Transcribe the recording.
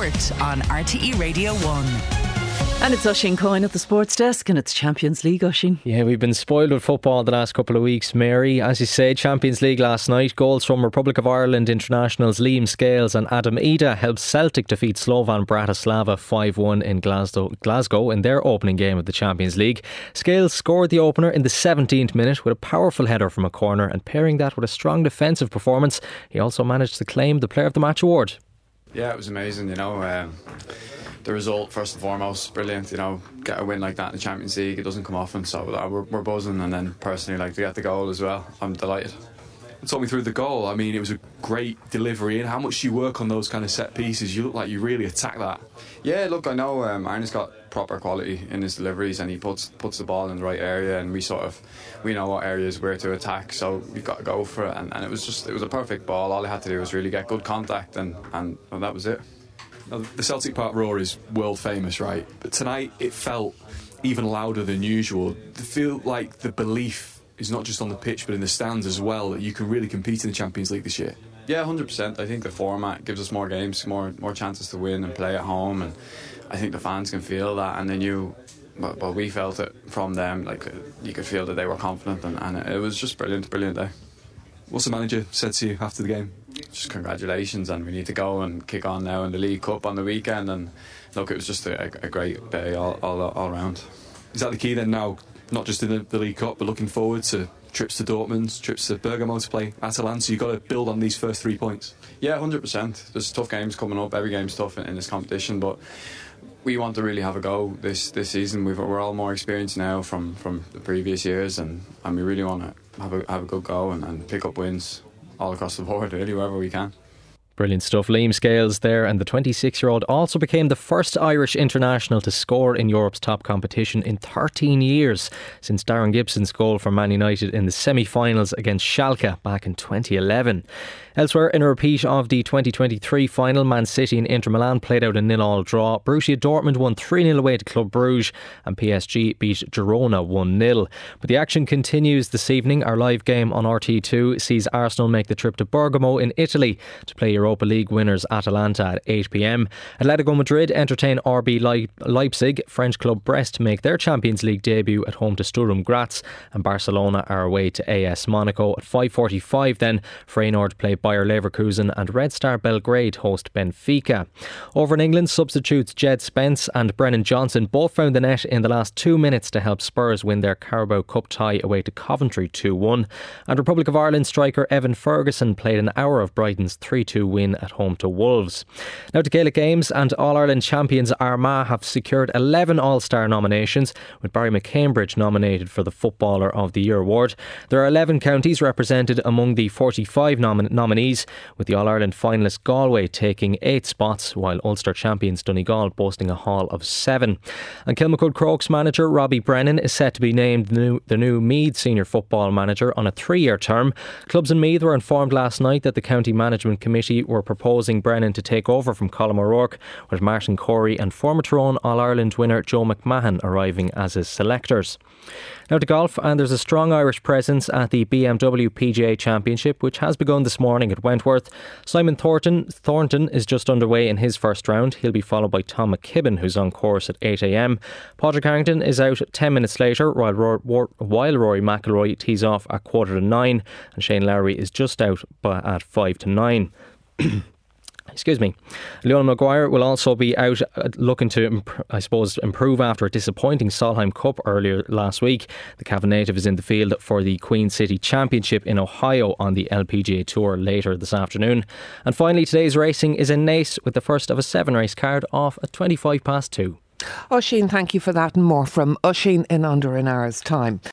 Sport on RTE Radio 1. And it's Oisín Coyne at the Sports Desk, and it's Champions League, Oisín. Yeah, we've been spoiled with football the last couple of weeks, Mary. As you say, Champions League last night. Goals from Republic of Ireland internationals Liam Scales and Adam Ida helped Celtic defeat Slovan Bratislava 5-1 in Glasgow in their opening game of the Champions League. Scales scored the opener in the 17th minute with a powerful header from a corner, and pairing that with a strong defensive performance, he also managed to claim the Player of the Match award. Yeah, it was amazing, the result, first and foremost, brilliant. Get a win like that in the Champions League, it doesn't come often, so we're buzzing. And then personally, to get the goal as well, I'm delighted. Talk me through the goal. I mean, it was a great delivery, and how much do you work on those kind of set pieces? You look like you really attack that. Yeah, look, I know Arne's got proper quality in his deliveries, and he puts the ball in the right area, and we know what areas where to attack, so we've got to go for it. And it was a perfect ball. All I had to do was really get good contact, and that was it. Now, the Celtic Park roar is world famous, right? But tonight it felt even louder than usual. I feel like the belief is not just on the pitch but in the stands as well, that you can really compete in the Champions League this year. Yeah, 100%. I think the format gives us more games, more chances to win and play at home, and I think the fans can feel that, and they knew, but we felt it from them. You could feel that they were confident, and it was just brilliant day. What's the manager said to you after the game? Just congratulations, and we need to go and kick on now in the League Cup on the weekend. And look, it was just a great day all round. Is that the key then now, not just in the League Cup, but looking forward to trips to Dortmund, trips to Bergamo to play Atalanta? You've got to build on these first 3 points. Yeah, 100%. There's tough games coming up. Every game's tough in this competition, but we want to really have a go this season. We're all more experienced now from the previous years, and we really want to have a good go and pick up wins all across the board, really, wherever we can. Brilliant stuff. Liam Scales there, and the 26-year-old also became the first Irish international to score in Europe's top competition in 13 years, since Darren Gibson's goal for Man United in the semi-finals against Schalke back in 2011. Elsewhere, in a repeat of the 2023 final, Man City and Inter Milan played out a 0-0 draw. Borussia Dortmund won 3-0 away to Club Brugge, and PSG beat Girona 1-0. But the action continues this evening. Our live game on RT2 sees Arsenal make the trip to Bergamo in Italy to play Europa League winners Atalanta at 8 p.m. Atletico Madrid entertain RB Leipzig. French club Brest make their Champions League debut at home to Sturm Graz, and Barcelona are away to AS Monaco. At 5:45 then, Feyenoord play Bayer Leverkusen, and Red Star Belgrade host Benfica. Over in England, substitutes Jed Spence and Brennan Johnson both found the net in the last 2 minutes to help Spurs win their Carabao Cup tie away to Coventry 2-1. And Republic of Ireland striker Evan Ferguson played an hour of Brighton's 3-2 win at home to Wolves. Now to Gaelic Games, and All-Ireland champions Armagh have secured 11 All-Star nominations, with Barry McCambridge nominated for the Footballer of the Year award. There are 11 counties represented among the 45 nominees, with the All-Ireland finalist Galway taking 8 spots, while Ulster champions Donegal boasting a haul of 7. And Kilmacud Crokes manager Robbie Brennan is set to be named the new Meath senior football manager on a 3-year term. Clubs in Meath were informed last night that the County Management Committee were proposing Brennan to take over from Colm O'Rourke, with Martin Corey and former Tyrone All-Ireland winner Joe McMahon arriving as his selectors. Now to golf, and there's a strong Irish presence at the BMW PGA Championship, which has begun this morning at Wentworth. Simon Thornton is just underway in his first round. He'll be followed by Tom McKibben, who's on course at 8 a.m. Padraig Harrington is out 10 minutes later, while Rory McIlroy tees off at 8:45, and Shane Lowry is just out at 5 to 9. Excuse me. Leona Maguire will also be out looking to, improve after a disappointing Solheim Cup earlier last week. The Cavan native is in the field for the Queen City Championship in Ohio on the LPGA Tour later this afternoon. And finally, today's racing is in Naas, with the first of a 7-race card off at 2. Oisín, thank you for that, and more from Oisín in under an hour's time.